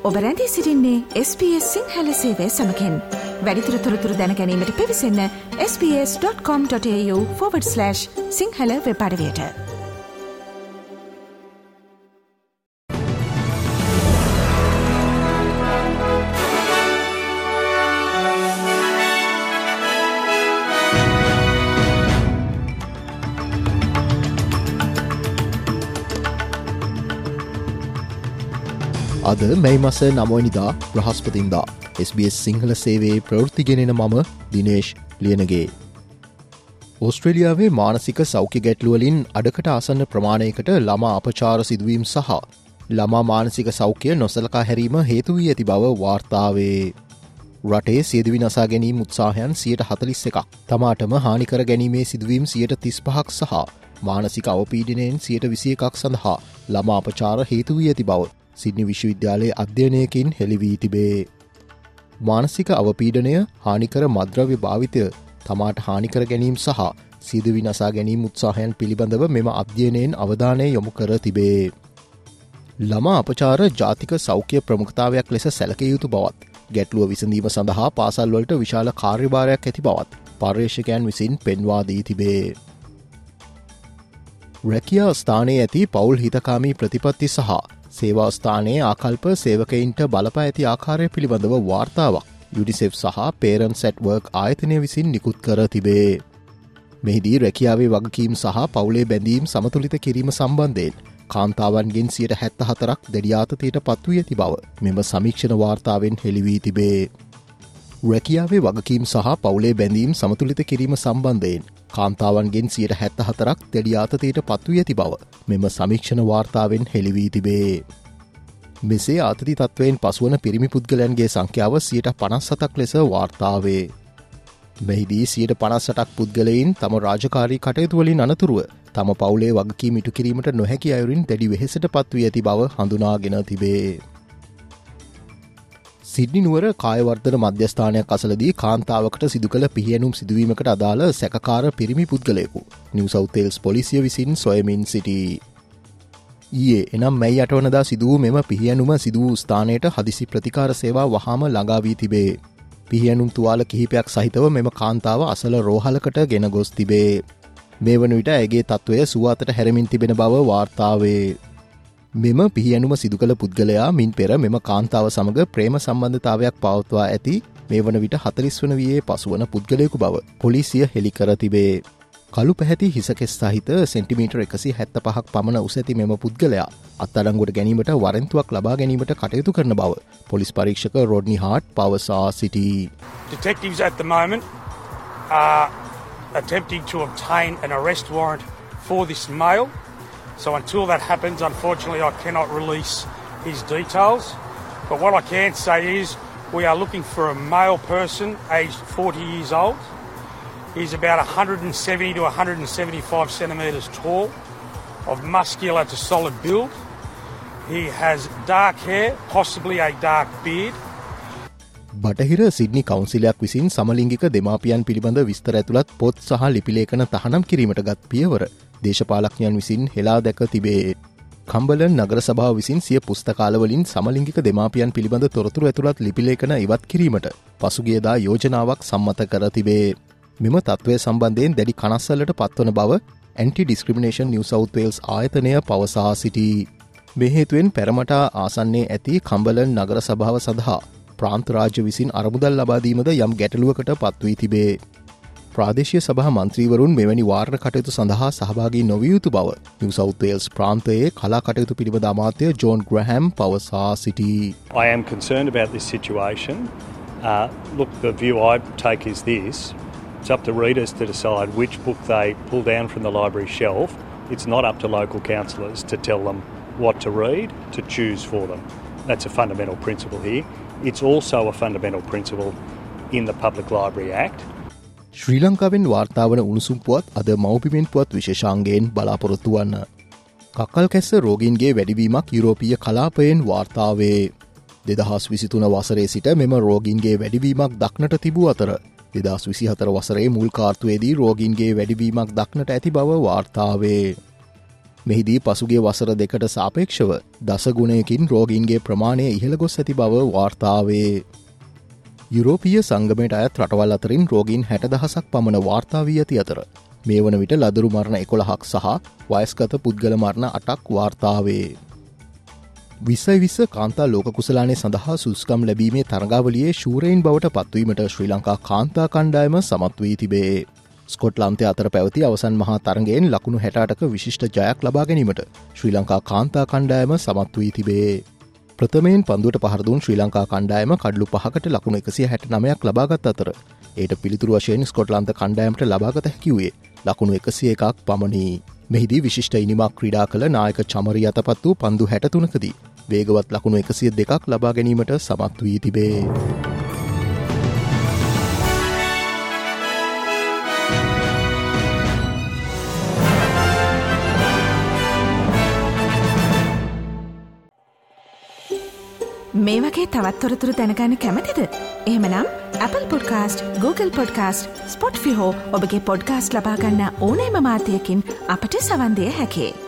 ඔබ රැඳී සිටින්නේ SBS සිංහල සේවය සමකෙන්. වැඩිදුර තොරතුරු දැන ගැනීමට පිවිසන්න sbs.com.au/සිංහල වෙබ් අඩවියට. අද මැයි මස 9 වෙනිදා බ්‍රහස්පතින්දා SBS සිංහල සේවයේ ප්‍රවෘත්තිගෙනෙන මම දිනේෂ් ලියනගේ. ඕස්ට්‍රේලියාවේ මානසික සෞඛ්‍ය ගැටලුවලින් අඩකට ආසන්න ප්‍රමාණයකට ළමා අපචාර සිදුවීම් සහ ළමා මානසික සෞඛ්‍ය නොසලකා හැරීම හේතු වී ඇති බව වාර්තාවේ. රටේ සියදිවි නසා ගැනීම උත්සාහයන් 41%ක්, තමාටම හානිකර ගැනීමේ සිදුවීම් 35%ක් සහ මානසික අවපීඩනයෙන් 21%ක් සඳහා ළමා අපචාර හේතු වී ඇති බව සිඩ්නි විශ්වවිද්‍යාලයේ අධ්‍යයනයකින් හෙළිවී තිබේ. මානසික අවපීඩනය, හානිකර මද්‍රව්‍ය භාවිතය, තමාට හානිකර ගැනීම සහ සියදිවි නසා ගැනීම උත්සාහයන් පිළිබඳව මෙම අධ්‍යයනයෙන් අවධානය යොමු කර තිබේ. ළමා අපචාර ජාතික සෞඛ්‍ය ප්‍රමුඛතාවයක් ලෙස සැලකිය යුතු බවත්, ගැටලුව විසඳීම සඳහා පාසල්වලට විශාල කාර්යභාරයක් ඇති බවත් පර්යේෂකයන් විසින් පෙන්වා දී තිබේ. රැකියා ස්ථානයේ ඇති පවුල් හිතකාමී ප්‍රතිපත්ති සහ සේවා ස්ථානයේ ආකල්ප සේවකයින්ට බලපා ඇති ආකාරය පිළිබඳව වාර්තාවක් UNICEF සහ Parents at Work ආයතනය විසින් නිකුත් කර තිබේ. මෙහිදී රැකියාවේ වගකීම් සහ පවුලේ බැඳීම් සමතුලිත කිරීම සම්බන්ධයෙන් කාන්තාවන්ගෙන් 74%ක් දැඩි ආතතියට පත්වී ඇති බව මෙම සමීක්ෂණ වාර්තාවෙන් හෙළිවී තිබේ. රැකියාවේ වගකීම් සහ පවුලේ බැඳීම් සමතුලිත කිරීම සම්බන්ධයෙන් කාන්තාවන්ගෙන් 74%ක් දැඩි ආතතියට පත්වී ඇති බව මෙම සමීක්ෂණ වාර්තාවෙන් හෙළිවී තිබේ. මෙසේ ආතති තත්වයෙන් පසුවන පිරිමි පුද්ගලයන්ගේ සංඛ්‍යාව 57%ක් ලෙස වාර්තාවේ. මෙහිදී 58%ක් පුද්ගලයින් තම රාජකාරී කටයුතුවලින් අනතුරුව තම පවුලේ වගකීම් ඉටු කිරීමට නොහැකි අයුරින් දැඩි වෙහෙසට පත්වී ඇති බව හඳුනාගෙන තිබේ. සිඩ්නි නුවර කායවර්ධන මධ්‍යස්ථානයක් අසලදී කාන්තාවකට සිදු කළ පිහියනුම් සිදුවීමකට අදාළ සැකකාර පිරිමි පුද්ගලයෙකු නිව් සවුත් වේල්ස් පොලිසිය විසින් සොයමින් සිටී. ඊයේ එනම් මැයි 8 වනදා සිදු වූ මෙම පිහියනුම සිදු වූ ස්ථානයට හදිසි ප්‍රතිකාර සේවා වහාම ළඟා වී තිබේ. පිහියනුම් තුවාල කිහිපයක් සහිතව මෙම කාන්තාව අසල රෝහලකට ගෙන ගොස් තිබේ. මේ වන විට ඇගේ තත්ත්වය සුවාතට හැරමින් තිබෙන බව වාර්තාවේ. මෙම පිහියනුම සිදු කළ පුද්ගලයා මින් පෙර මෙම කාන්තාව සමග ප්‍රේම සම්බන්ධතාවයක් පවත්වා ඇති මේ වන විට 40 වන වියේ පසුවන පුද්ගලයෙකු බව පොලිසිය හෙළි කර තිබේ. කළු පැහැති හිසකෙස් සහිත සෙන්ටිමීටර් 175ක් පමණ උස ඇති මෙම පුද්ගලයා අත්අඩංගුවට ගැනීමට වරෙන්තුවක් ලබා ගැනීමට කටයුතු කරන බව පොලිස් පරීක්ෂක රොඩ්නි හාට් පවසා සිටී. Detectives at the moment are attempting to obtain an arrest warrant for this male. So until that happens, unfortunately, I cannot release his details. But what I can say is we are looking for a male person aged 40 years old. He's about 170 to 175 centimetres tall, of muscular to solid build. He has dark hair, possibly a dark beard. බටහිර Sydney කවුන්සිලයක් විසින් සමලිංගික දෙමාපියන් පිළිබඳ විස්තර ඇතුළත් පොත් සහ ලිපිලේඛන තහනම් කිරීමට ගත් පියවර දේශපාලඥයන් විසින් හෙලා දැක තිබේ. කම්බලන් නගර සභාව විසින් සිය පුස්තකාලවලින් සමලිංගික දෙමාපියන් පිළිබඳ තොරතුරු ඇතුළත් ලිපිලේඛන ඉවත් කිරීමට පසුගියදා යෝජනාවක් සම්මත කර තිබේ. මෙම තත්ත්වය සම්බන්ධයෙන් දැඩි කනස්සල්ලට පත්වන බව Anti-Discrimination New South Wales ආයතනය පවසා සිටී. මේ හේතුවෙන් පැරමටා ආසන්නයේ ඇති කම්බලන් නගර සභාව සඳහා ප්‍රාන්ත රාජ්‍ය විසින් අරමුදල් ලබාදීමද යම් ගැටලුවකට පත්වී තිබේ. ප්‍රාදේශීය සභා මන්ත්‍රීවරුන් මෙවැනි වාර්ණ කටයුතු සඳහා සහභාගී නොවිය යුතු බව නිව් සවුත් වේල්ස් ප්‍රාන්තයේ කලා කටයුතු පිළිබඳ අමාත්‍ය ජෝන් ග්‍රැහැම් පවසා සිටී. I am concerned about this situation. Look, the view I take is this. It's up to readers to decide which book they pull down from the library shelf. It's not up to local councillors to tell them what to read, to choose for them. That's a fundamental principle here. It's also a fundamental principle in the Public Library Act. ශ්‍රී ලංකාවෙන් වාර්තාවන උණුසුම් පුවත් අද මව්පිමෙන් පුවත් විශේෂාංගයෙන් බලාපොරොත්තු වන්න. කක්කල් කැස්ස රෝගීන්ගේ වැඩිවීමක් යුරෝපීය කලාපයෙන් වාර්තාවේ. 2023 වසරේ සිට මෙම රෝගීන්ගේ වැඩිවීමක් දක්නට තිබූ අතර 2024 වසරේ මුල් කාර්තුවේදී රෝගීන්ගේ වැඩිවීමක් දක්නට ඇති බව වාර්තාවේ. මෙහිදී පසුගේ වසර දෙකට සාපේක්ෂව දසගුණයකින් රෝගීන්ගේ ප්‍රමාණය ඉහළ ගොස් ඇති බව වාර්තාවේ. යුරෝපීය සංගමයට අයත් රටවල් අතරින් රෝගීන් 60,000ක් පමණ වාර්තා වී ඇති අතර මේ වන විට ලදරු මරණ 11ක් සහ වයස්ගත පුද්ගල මරණ 8ක් වාර්තාවේ. 2020 කාන්තා ලෝක කුසලානය සඳහා සුදුසුකම් ලැබීමේ තරඟාවලියේ ශූරයින් බවට පත්වීමට ශ්‍රී ලංකා කාන්තා කණ්ඩායම සමත් වී තිබේ. ස්කොට්ලන්තය අතර පැවති අවසන් මහා තරගයෙන් ලකුණු 68ක විශිෂ්ට ජයක් ලබා ගැනීමට ශ්‍රී ලංකා කාන්තා කණ්ඩායම සමත් වී තිබේ. ප්‍රථමයෙන් පන්දුවට පහර දුන් ශ්‍රී ලංකා කණ්ඩායම කඩලු 5කට ලකුණු 169ක් ලබාගත් අතර ඒට පිළිතුරු වශයෙන් ස්කොට්ලන්ත කණ්ඩායමට ලබාගත හැකි වූයේ ලකුණු 101ක් පමණි. මෙහිදී විශිෂ්ට ඉනිමක් ක්‍රීඩා කළ නායක චමරි අතපත් වූ පන්දු 63කදී වේගවත් ලකුණු 102ක් ලබා ගැනීමට සමත් වී තිබේ. මේ වගේ තවත් තොරතුරු දැනගන්න කැමතිද? එහෙමනම් Apple Podcast, Google Podcast, Spotify හෝ ඔබගේ පොඩ්කාස්ට් ලබා ගන්න ඕනෑම මාධ්‍යයකින් අපට සවන් දිය හැකියි.